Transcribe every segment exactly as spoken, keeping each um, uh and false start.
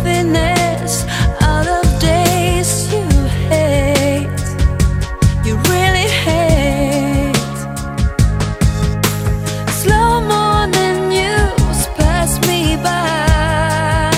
happiness out of days you hate, you really hate. Slow morning news pass me by.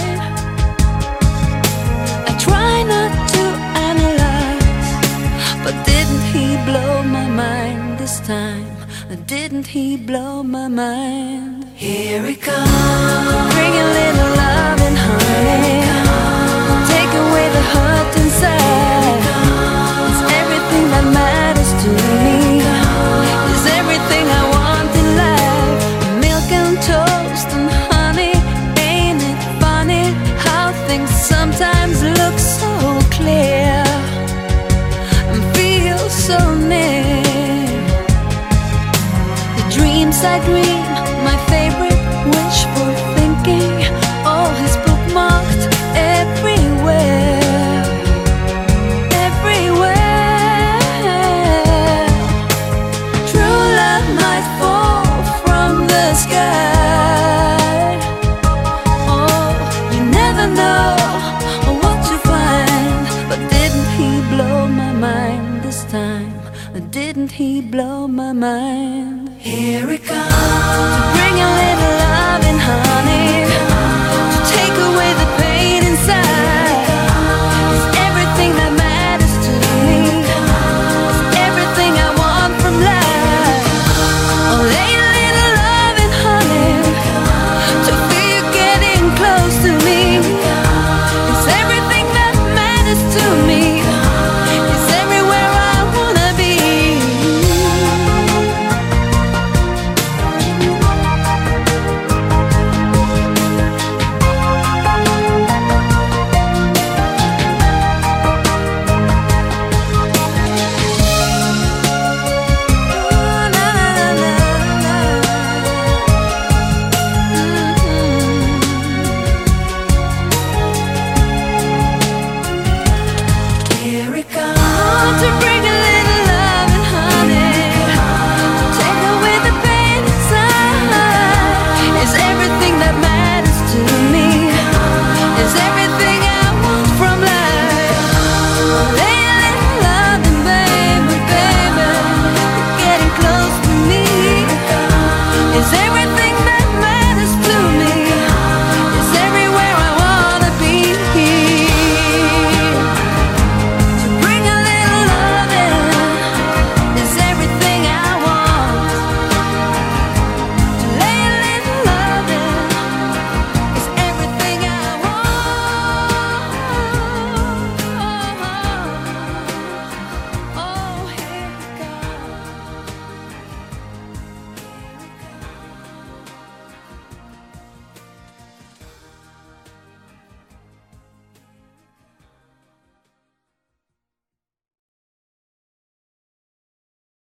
I try not to analyze, but didn't he blow my mind this time? Didn't he blow my mind? Here it comes, bring a little love and honey, take away the hurt inside. It's everything that matters to me, it's everything I want in life. Milk and toast and honey, ain't it funny how things sometimes look so clear and feel so near. Dreams I dream, my favorite wishful thinking, all is bookmarked everywhere, everywhere. True love might fall from the sky. Oh, you never know what to find. But didn't he blow my mind this time? Didn't he blow my mind? Here it comes.